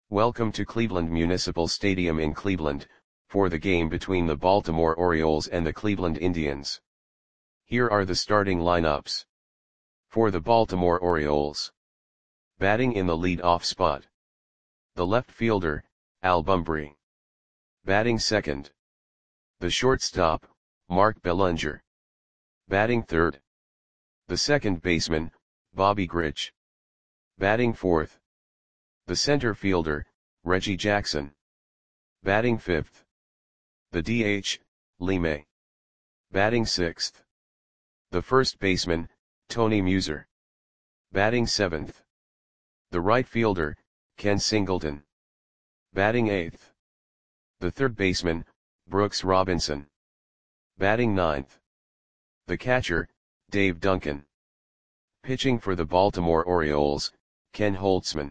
Welcome to Cleveland Municipal Stadium in Cleveland, for the game between the Baltimore Orioles and the Cleveland Indians. Here are the starting lineups. For the Baltimore Orioles. Batting in the lead-off spot. The left fielder, Al Bumbry. Batting second. The shortstop, Mark Belanger. Batting third. The second baseman, Bobby Grich. Batting fourth. The center fielder, Reggie Jackson. Batting fifth. The DH, Lee May. Batting sixth. The first baseman, Tony Muser. Batting seventh. The right fielder, Ken Singleton. Batting eighth. The third baseman, Brooks Robinson. Batting ninth. The catcher, Dave Duncan. Pitching for the Baltimore Orioles, Ken Holtzman.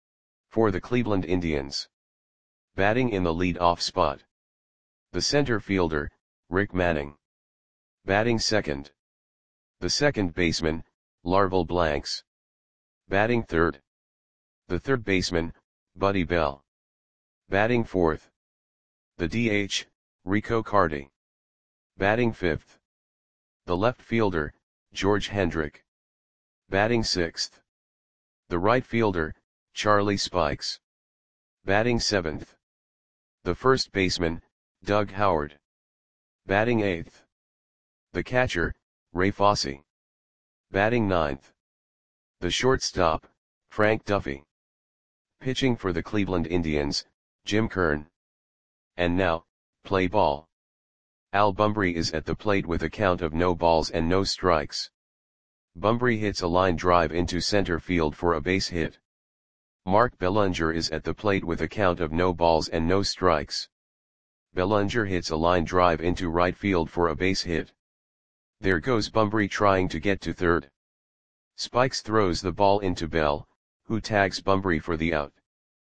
For the Cleveland Indians. Batting in the lead-off spot. The center fielder, Rick Manning. Batting second. The second baseman, Larval Blanks. Batting third. The third baseman, Buddy Bell. Batting fourth. The DH, Rico Carty. Batting fifth. The left fielder, George Hendrick. Batting sixth. The right fielder, Charlie Spikes. Batting seventh. The first baseman, Doug Howard. Batting eighth. The catcher, Ray Fosse. Batting ninth. The shortstop, Frank Duffy. Pitching for the Cleveland Indians, Jim Kern. And now, play ball. Al Bumbry is at the plate with a count of no balls and no strikes. Bumbry hits a line drive into center field for a base hit. Mark Belanger is at the plate with a count of no balls and no strikes. Belanger hits a line drive into right field for a base hit. There goes Bumbry trying to get to third. Spikes throws the ball into Bell, who tags Bumbry for the out.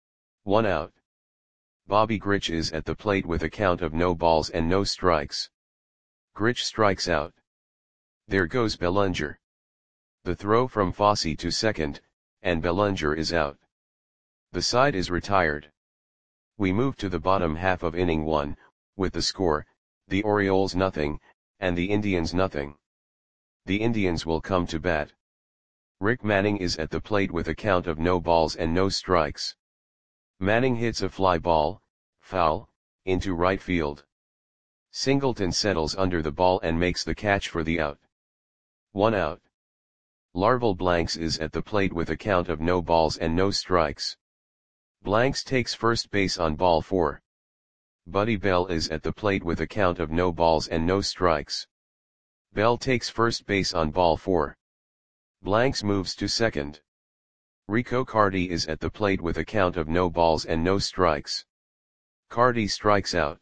1 out. Bobby Grich is at the plate with a count of no balls and no strikes. Grich strikes out. There goes Belanger. The throw from Fosse to second, and Belanger is out. The side is retired. We move to the bottom half of inning 1, with the score, the Orioles nothing, and the Indians nothing. The Indians will come to bat. Rick Manning is at the plate with a count of no balls and no strikes. Manning hits a fly ball, foul, into right field. Singleton settles under the ball and makes the catch for the out. 1 out. Larval Blanks is at the plate with a count of no balls and no strikes. Blanks takes first base on ball 4. Buddy Bell is at the plate with a count of no balls and no strikes. Bell takes first base on ball 4. Blanks moves to second. Rico Carty is at the plate with a count of no balls and no strikes. Carty strikes out.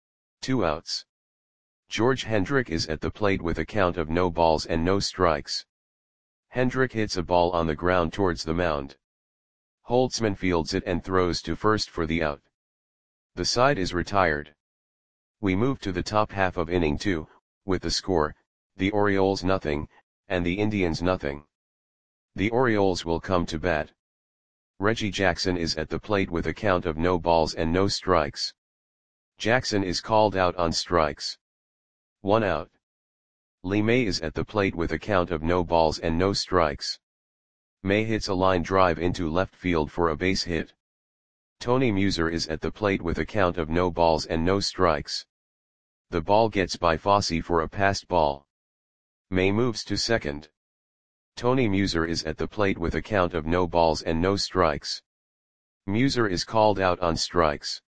2 outs. George Hendrick is at the plate with a count of no balls and no strikes. Hendrick hits a ball on the ground towards the mound. Holtzman fields it and throws to first for the out. The side is retired. We move to the top half of inning 2, with the score, the Orioles nothing, and the Indians nothing. The Orioles will come to bat. Reggie Jackson is at the plate with a count of no balls and no strikes. Jackson is called out on strikes. 1 out. Lee May is at the plate with a count of no balls and no strikes. May hits a line drive into left field for a base hit. Tony Muser is at the plate with a count of no balls and no strikes. The ball gets by Fosse for a passed ball. May moves to second. Tony Muser is at the plate with a count of no balls and no strikes. Muser is called out on strikes.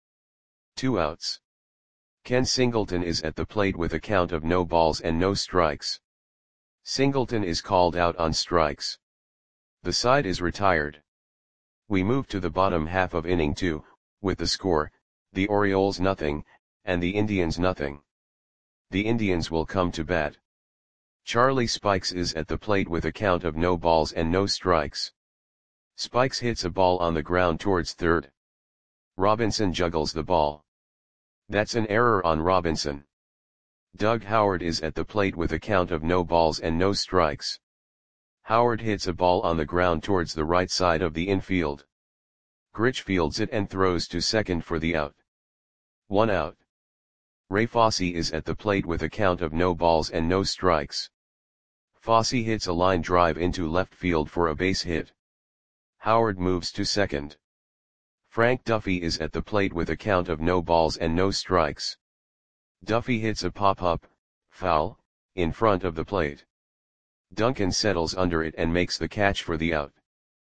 2 outs. Ken Singleton is at the plate with a count of no balls and no strikes. Singleton is called out on strikes. The side is retired. We move to the bottom half of inning 2, with the score, the Orioles nothing, and the Indians nothing. The Indians will come to bat. Charlie Spikes is at the plate with a count of no balls and no strikes. Spikes hits a ball on the ground towards third. Robinson juggles the ball. That's an error on Robinson. Doug Howard is at the plate with a count of no balls and no strikes. Howard hits a ball on the ground towards the right side of the infield. Grich fields it and throws to second for the out. 1 out. Ray Fosse is at the plate with a count of no balls and no strikes. Fosse hits a line drive into left field for a base hit. Howard moves to second. Frank Duffy is at the plate with a count of no balls and no strikes. Duffy hits a pop-up, foul, in front of the plate. Duncan settles under it and makes the catch for the out.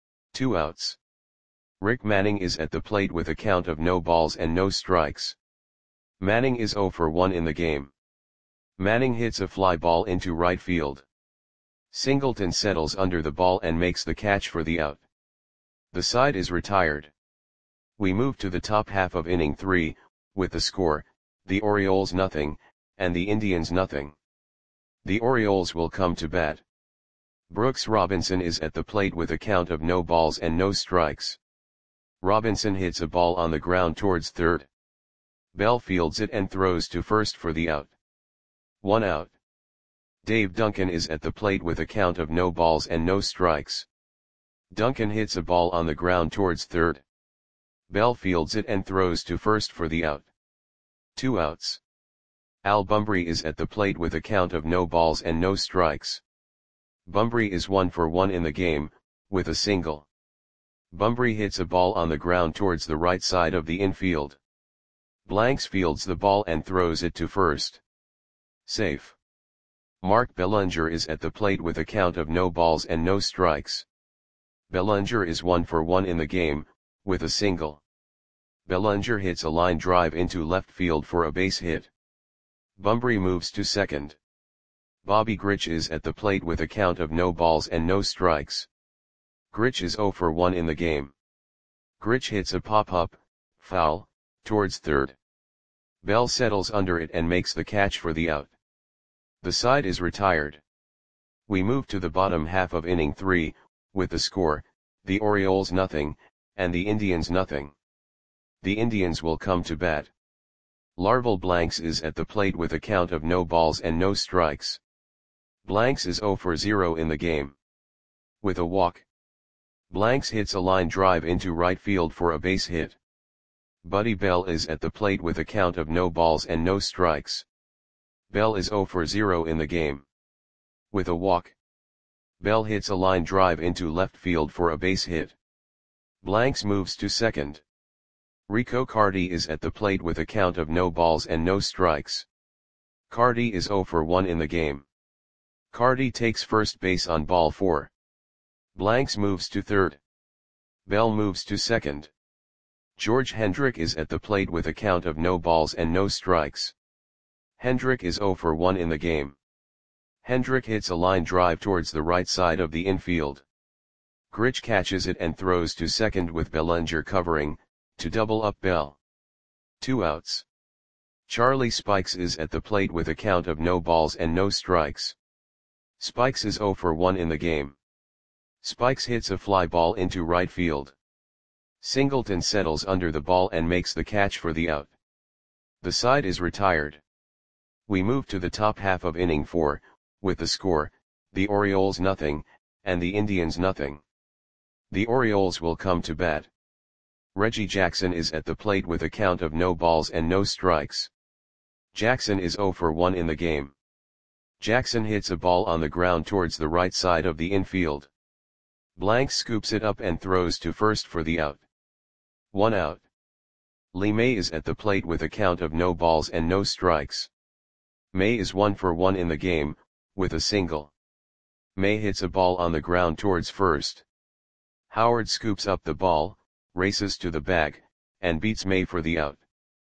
2 outs. Rick Manning is at the plate with a count of no balls and no strikes. Manning is 0 for 1 in the game. Manning hits a fly ball into right field. Singleton settles under the ball and makes the catch for the out. The side is retired. We move to the top half of inning 3, with the score, the Orioles nothing, and the Indians nothing. The Orioles will come to bat. Brooks Robinson is at the plate with a count of no balls and no strikes. Robinson hits a ball on the ground towards third. Bell fields it and throws to first for the out. 1 out. Dave Duncan is at the plate with a count of no balls and no strikes. Duncan hits a ball on the ground towards third. Bell fields it and throws to first for the out. 2 outs. Al Bumbry is at the plate with a count of no balls and no strikes. Bumbry is 1 for 1 in the game, with a single. Bumbry hits a ball on the ground towards the right side of the infield. Blanks fields the ball and throws it to first. Safe. Mark Bellinger is at the plate with a count of no balls and no strikes. Bellinger is 1 for 1 in the game, with a single. Bellinger hits a line drive into left field for a base hit. Bumbry moves to second. Bobby Grich is at the plate with a count of no balls and no strikes. Grich is 0 for 1 in the game. Grich hits a pop-up, foul, towards third. Bell settles under it and makes the catch for the out. The side is retired. We move to the bottom half of inning 3, with the score, the Orioles nothing, and the Indians nothing. The Indians will come to bat. Larval Blanks is at the plate with a count of no balls and no strikes. Blanks is 0 for 0 in the game. With a walk. Blanks hits a line drive into right field for a base hit. Buddy Bell is at the plate with a count of no balls and no strikes. Bell is 0 for 0 in the game. With a walk. Bell hits a line drive into left field for a base hit. Blanks moves to second. Rico Carty is at the plate with a count of no balls and no strikes. Carty is 0 for 1 in the game. Carty takes first base on ball 4. Blanks moves to third. Bell moves to second. George Hendrick is at the plate with a count of no balls and no strikes. Hendrick is 0 for 1 in the game. Hendrick hits a line drive towards the right side of the infield. Grich catches it and throws to second with Bellinger covering, to double up Bell. 2 outs. Charlie Spikes is at the plate with a count of no balls and no strikes. Spikes is 0 for 1 in the game. Spikes hits a fly ball into right field. Singleton settles under the ball and makes the catch for the out. The side is retired. We move to the top half of inning 4, with the score, the Orioles nothing, and the Indians nothing. The Orioles will come to bat. Reggie Jackson is at the plate with a count of no balls and no strikes. Jackson is 0 for 1 in the game. Jackson hits a ball on the ground towards the right side of the infield. Blanks scoops it up and throws to first for the out. 1 out. Lee May is at the plate with a count of no balls and no strikes. May is 1 for 1 in the game, with a single. May hits a ball on the ground towards first. Howard scoops up the ball, races to the bag, and beats May for the out.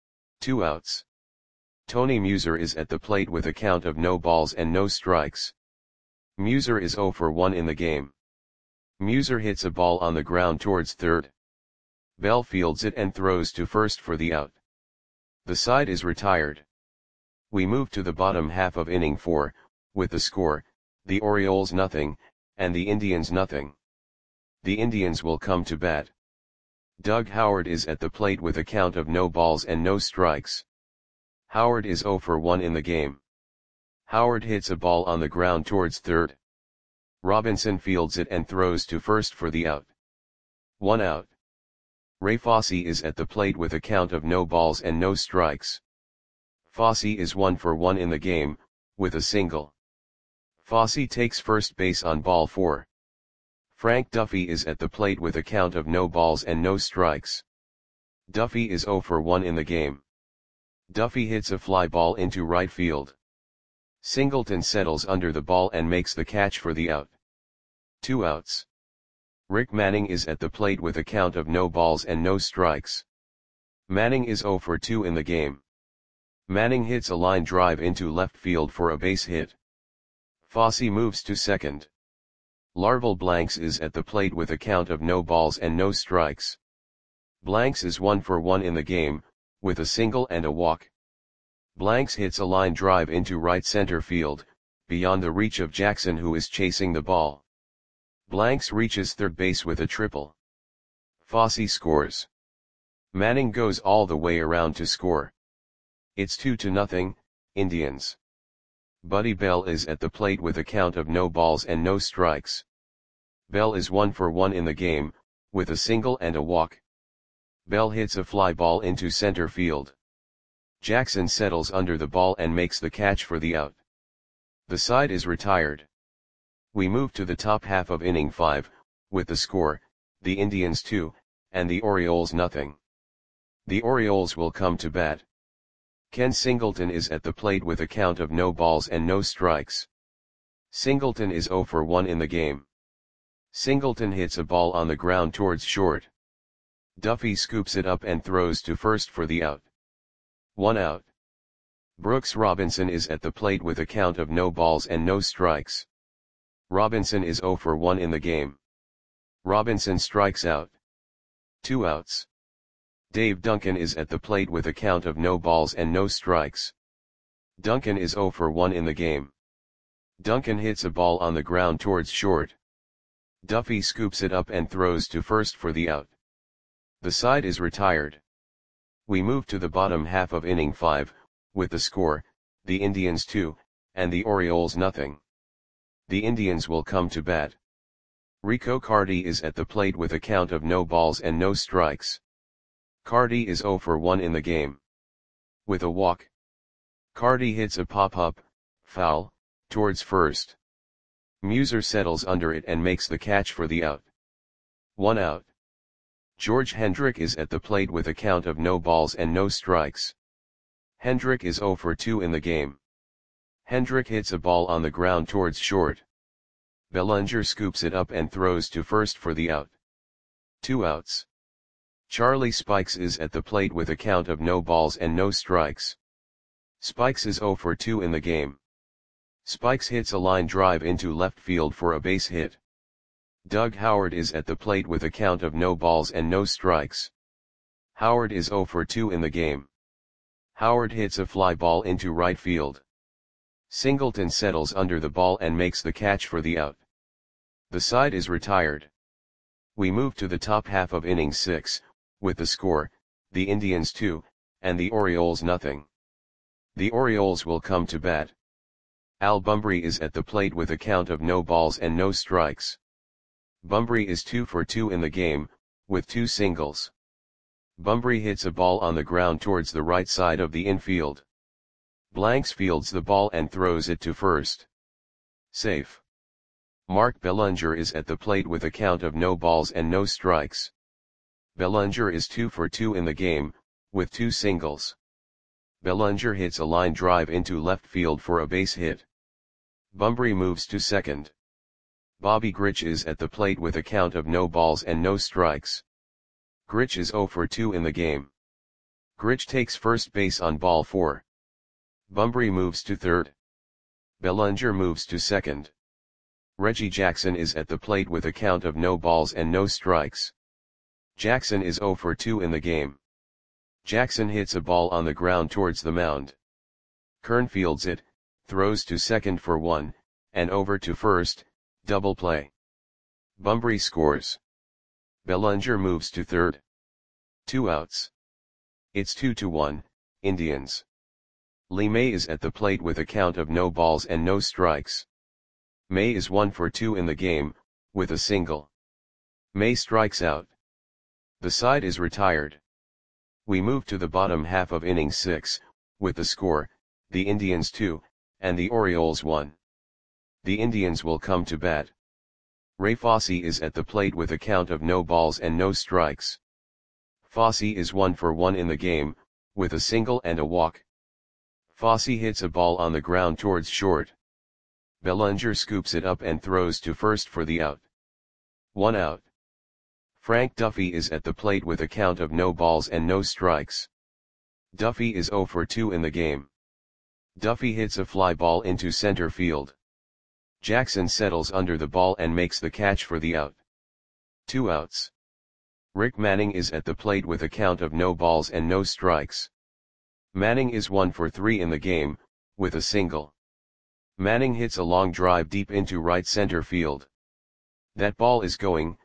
2 outs. Tony Muser is at the plate with a count of no balls and no strikes. Muser is 0 for 1 in the game. Muser hits a ball on the ground towards third. Bell fields it and throws to first for the out. The side is retired. We move to the bottom half of inning 4, with the score, the Orioles nothing, and the Indians nothing. The Indians will come to bat. Doug Howard is at the plate with a count of no balls and no strikes. Howard is 0 for 1 in the game. Howard hits a ball on the ground towards third. Robinson fields it and throws to first for the out. 1 out. Ray Fosse is at the plate with a count of no balls and no strikes. Fosse is 1 for 1 in the game, with a single. Fosse takes first base on ball 4. Frank Duffy is at the plate with a count of no balls and no strikes. Duffy is 0 for 1 in the game. Duffy hits a fly ball into right field. Singleton settles under the ball and makes the catch for the out. 2 outs. Rick Manning is at the plate with a count of no balls and no strikes. Manning is 0 for 2 in the game. Manning hits a line drive into left field for a base hit. Fosse moves to second. Larval Blanks is at the plate with a count of no balls and no strikes. Blanks is 1 for 1 in the game, with a single and a walk. Blanks hits a line drive into right center field, beyond the reach of Jackson, who is chasing the ball. Blanks reaches third base with a triple. Fosse scores. Manning goes all the way around to score. It's 2-0, Indians. Buddy Bell is at the plate with a count of no balls and no strikes. Bell is 1 for 1 in the game, with a single and a walk. Bell hits a fly ball into center field. Jackson settles under the ball and makes the catch for the out. The side is retired. We move to the top half of inning 5, with the score, the Indians 2, and the Orioles nothing. The Orioles will come to bat. Ken Singleton is at the plate with a count of no balls and no strikes. Singleton is 0 for 1 in the game. Singleton hits a ball on the ground towards short. Duffy scoops it up and throws to first for the out. 1 out. Brooks Robinson is at the plate with a count of no balls and no strikes. Robinson is 0 for 1 in the game. Robinson strikes out. 2 outs. Dave Duncan is at the plate with a count of no balls and no strikes. Duncan is 0 for 1 in the game. Duncan hits a ball on the ground towards short. Duffy scoops it up and throws to first for the out. The side is retired. We move to the bottom half of inning 5, with the score, the Indians 2, and the Orioles nothing. The Indians will come to bat. Rico Carty is at the plate with a count of no balls and no strikes. Carty is 0 for 1 in the game. With a walk. Carty hits a pop-up, foul, towards first. Muser settles under it and makes the catch for the out. 1 out. George Hendrick is at the plate with a count of no balls and no strikes. Hendrick is 0 for 2 in the game. Hendrick hits a ball on the ground towards short. Bellinger scoops it up and throws to first for the out. 2 outs. Charlie Spikes is at the plate with a count of no balls and no strikes. Spikes is 0 for 2 in the game. Spikes hits a line drive into left field for a base hit. Doug Howard is at the plate with a count of no balls and no strikes. Howard is 0 for 2 in the game. Howard hits a fly ball into right field. Singleton settles under the ball and makes the catch for the out. The side is retired. We move to the top half of inning 6, with the score, the Indians 2, and the Orioles nothing. The Orioles will come to bat. Al Bumbry is at the plate with a count of no balls and no strikes. Bumbry is 2 for 2 in the game, with 2 singles. Bumbry hits a ball on the ground towards the right side of the infield. Blanks fields the ball and throws it to first. Safe. Mark Bellinger is at the plate with a count of no balls and no strikes. Bellinger is 2 for 2 in the game, with 2 singles. Bellinger hits a line drive into left field for a base hit. Bumbry moves to second. Bobby Grich is at the plate with a count of no balls and no strikes. Grich is 0 for 2 in the game. Grich takes first base on ball 4. Bumbry moves to third. Bellinger moves to second. Reggie Jackson is at the plate with a count of no balls and no strikes. Jackson is 0 for 2 in the game. Jackson hits a ball on the ground towards the mound. Kern fields it, throws to second for 1, and over to first, double play. Bumbry scores. Bellinger moves to third. 2 outs. It's 2-1, Indians. Lee May is at the plate with a count of no balls and no strikes. May is 1 for 2 in the game, with a single. May strikes out. The side is retired. We move to the bottom half of inning 6, with the score, the Indians 2, and the Orioles 1. The Indians will come to bat. Ray Fosse is at the plate with a count of no balls and no strikes. Fosse is 1 for 1 in the game, with a single and a walk. Fosse hits a ball on the ground towards short. Bellinger scoops it up and throws to first for the out. 1 out. Frank Duffy is at the plate with a count of no balls and no strikes. Duffy is 0 for 2 in the game. Duffy hits a fly ball into center field. Jackson settles under the ball and makes the catch for the out. 2 outs. Rick Manning is at the plate with a count of no balls and no strikes. Manning is 1 for 3 in the game, with a single. Manning hits a long drive deep into right center field. That ball is gone.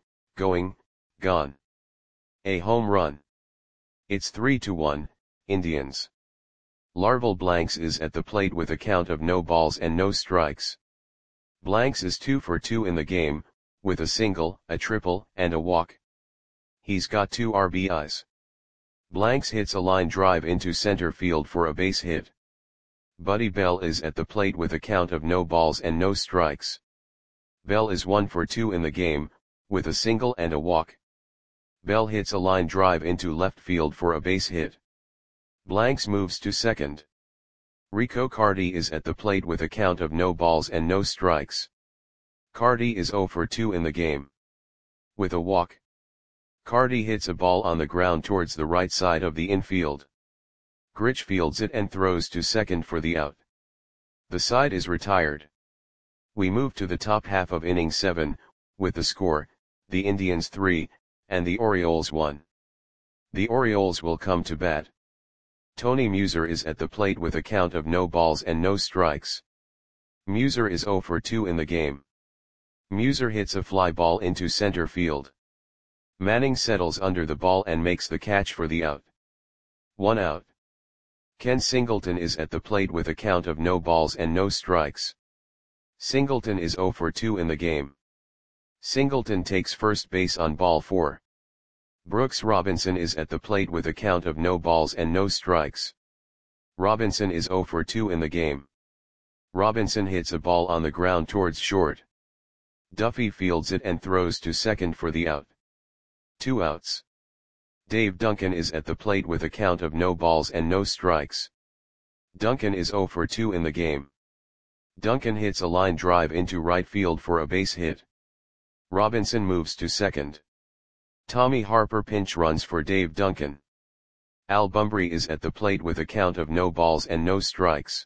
A home run. It's 3-1, Indians. Larval Blanks is at the plate with a count of no balls and no strikes. Blanks is 2 for 2 in the game, with a single, a triple, and a walk. He's got 2 RBIs. Blanks hits a line drive into center field for a base hit. Buddy Bell is at the plate with a count of no balls and no strikes. Bell is 1 for 2 in the game, with a single and a walk. Bell hits a line drive into left field for a base hit. Blanks moves to second. Rico Carty is at the plate with a count of no balls and no strikes. Carty is 0 for 2 in the game. With a walk. Carty hits a ball on the ground towards the right side of the infield. Grich fields it and throws to second for the out. The side is retired. We move to the top half of inning 7, with the score, the Indians 3, and the Orioles 1. The Orioles will come to bat. Tony Muser is at the plate with a count of no balls and no strikes. Muser is 0 for 2 in the game. Muser hits a fly ball into center field. Manning settles under the ball and makes the catch for the out. 1 out. Ken Singleton is at the plate with a count of no balls and no strikes. Singleton is 0 for 2 in the game. Singleton takes first base on ball 4. Brooks Robinson is at the plate with a count of no balls and no strikes. Robinson is 0 for 2 in the game. Robinson hits a ball on the ground towards short. Duffy fields it and throws to second for the out. 2 outs. Dave Duncan is at the plate with a count of no balls and no strikes. Duncan is 0 for 2 in the game. Duncan hits a line drive into right field for a base hit. Robinson moves to second. Tommy Harper pinch runs for Dave Duncan. Al Bumbry is at the plate with a count of no balls and no strikes.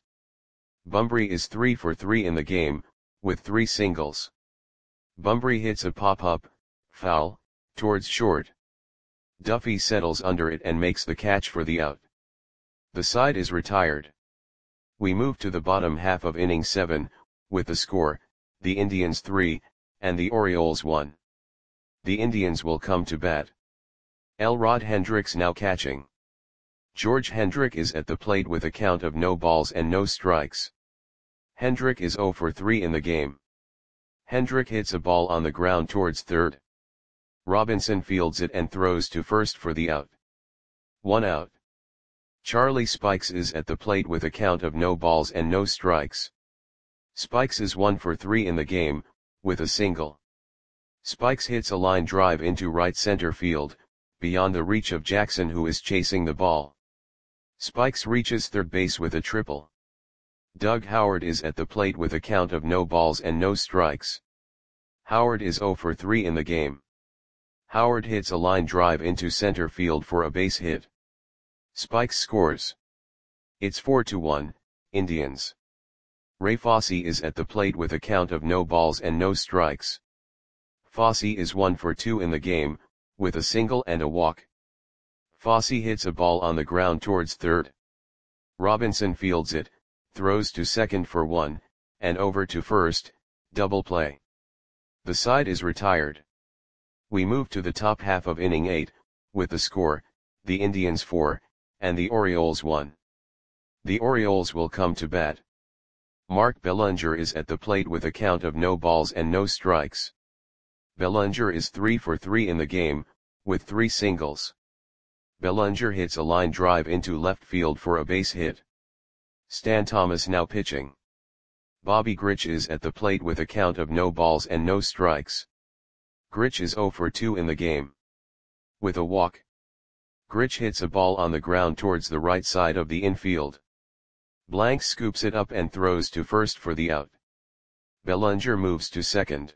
Bumbry is 3 for 3 in the game, with 3 singles. Bumbry hits a pop-up, foul, towards short. Duffy settles under it and makes the catch for the out. The side is retired. We move to the bottom half of inning 7, with the score, the Indians 3, and the Orioles 1. The Indians will come to bat. Elrod Hendricks now catching. George Hendrick is at the plate with a count of no balls and no strikes. Hendrick is 0 for 3 in the game. Hendrick hits a ball on the ground towards third. Robinson fields it and throws to first for the out. 1 out. Charlie Spikes is at the plate with a count of no balls and no strikes. Spikes is 1 for 3 in the game, with a single. Spikes hits a line drive into right center field, beyond the reach of Jackson who is chasing the ball. Spikes reaches third base with a triple. Doug Howard is at the plate with a count of no balls and no strikes. Howard is 0 for 3 in the game. Howard hits a line drive into center field for a base hit. Spikes scores. It's 4-1, Indians. Ray Fosse is at the plate with a count of no balls and no strikes. Fosse is 1 for 2 in the game, with a single and a walk. Fosse hits a ball on the ground towards third. Robinson fields it, throws to second for 1, and over to first, double play. The side is retired. We move to the top half of inning 8, with the score, the Indians 4, and the Orioles 1. The Orioles will come to bat. Mark Bellinger is at the plate with a count of no balls and no strikes. Bellinger is 3 for 3 in the game, with 3 singles. Bellinger hits a line drive into left field for a base hit. Stan Thomas now pitching. Bobby Grich is at the plate with a count of no balls and no strikes. Grich is 0 for 2 in the game. With a walk. Grich hits a ball on the ground towards the right side of the infield. Blank scoops it up and throws to first for the out. Bellinger moves to second.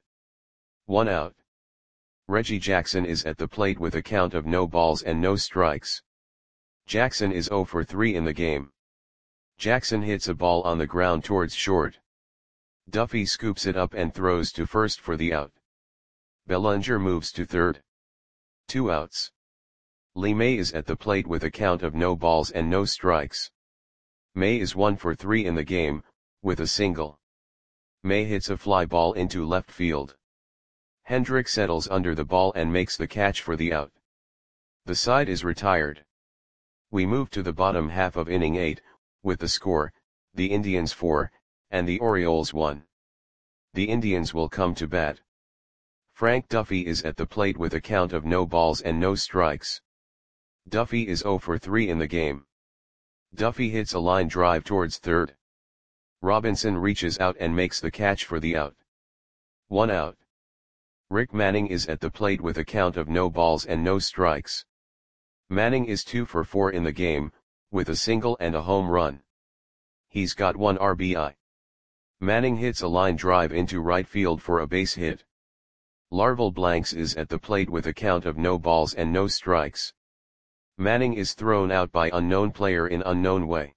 1 out. Reggie Jackson is at the plate with a count of no balls and no strikes. Jackson is 0 for 3 in the game. Jackson hits a ball on the ground towards short. Duffy scoops it up and throws to first for the out. Bellinger moves to third. 2 outs. Lee May is at the plate with a count of no balls and no strikes. May is 1 for 3 in the game, with a single. May hits a fly ball into left field. Hendrick settles under the ball and makes the catch for the out. The side is retired. We move to the bottom half of inning 8, with the score, the Indians 4, and the Orioles 1. The Indians will come to bat. Frank Duffy is at the plate with a count of no balls and no strikes. Duffy is 0 for 3 in the game. Duffy hits a line drive towards third. Robinson reaches out and makes the catch for the out. 1 out. Rick Manning is at the plate with a count of no balls and no strikes. Manning is 2 for 4 in the game, with a single and a home run. He's got 1 RBI. Manning hits a line drive into right field for a base hit. Larval Blanks is at the plate with a count of no balls and no strikes. Manning is thrown out by unknown player in unknown way.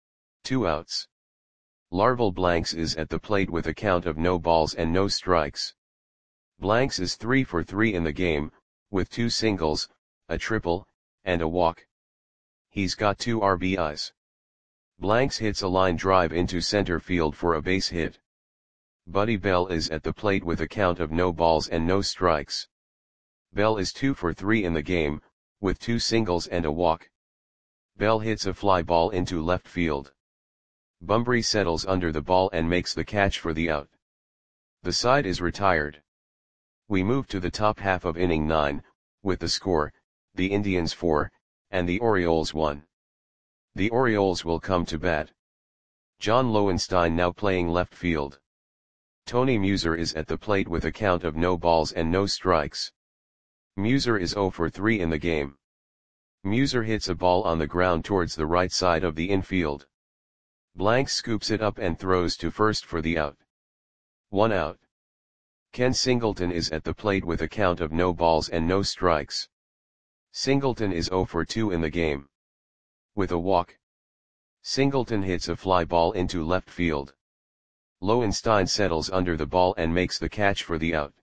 2 outs. Larval Blanks is at the plate with a count of no balls and no strikes. Blanks is 3 for 3 in the game, with 2 singles, a triple, and a walk. He's got 2 RBIs. Blanks hits a line drive into center field for a base hit. Buddy Bell is at the plate with a count of no balls and no strikes. Bell is 2 for 3 in the game, with 2 singles and a walk. Bell hits a fly ball into left field. Bumbry settles under the ball and makes the catch for the out. The side is retired. We move to the top half of inning 9, with the score, the Indians 4, and the Orioles 1. The Orioles will come to bat. John Lowenstein now playing left field. Tony Muser is at the plate with a count of no balls and no strikes. Muser is 0 for 3 in the game. Muser hits a ball on the ground towards the right side of the infield. Blank scoops it up and throws to first for the out. 1 out. Ken Singleton is at the plate with a count of no balls and no strikes. Singleton is 0 for 2 in the game. With a walk. Singleton hits a fly ball into left field. Lowenstein settles under the ball and makes the catch for the out.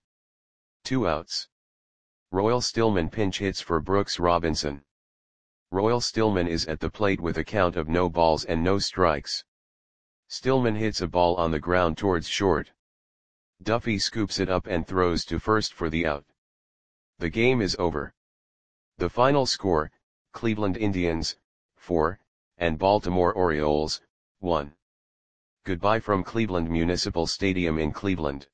2 outs. Royal Stillman pinch hits for Brooks Robinson. Royal Stillman is at the plate with a count of no balls and no strikes. Stillman hits a ball on the ground towards short. Duffy scoops it up and throws to first for the out. The game is over. The final score, Cleveland Indians, 4, and Baltimore Orioles, 1. Goodbye from Cleveland Municipal Stadium in Cleveland.